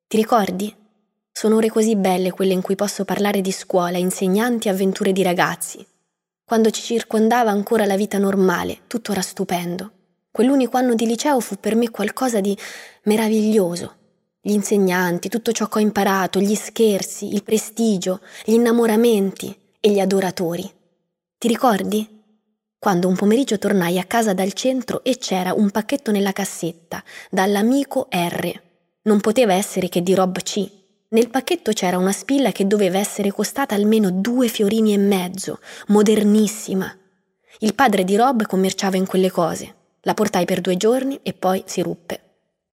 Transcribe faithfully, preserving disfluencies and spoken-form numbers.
Ti ricordi? Sono ore così belle quelle in cui posso parlare di scuola, insegnanti e avventure di ragazzi. Quando ci circondava ancora la vita normale, tutto era stupendo. Quell'unico anno di liceo fu per me qualcosa di meraviglioso. Gli insegnanti, tutto ciò che ho imparato, gli scherzi, il prestigio, gli innamoramenti e gli adoratori. Ti ricordi? Quando un pomeriggio tornai a casa dal centro e c'era un pacchetto nella cassetta, dall'amico R. Non poteva essere che di Rob C. Nel pacchetto c'era una spilla che doveva essere costata almeno due fiorini e mezzo, modernissima. Il padre di Rob commerciava in quelle cose. La portai per due giorni e poi si ruppe.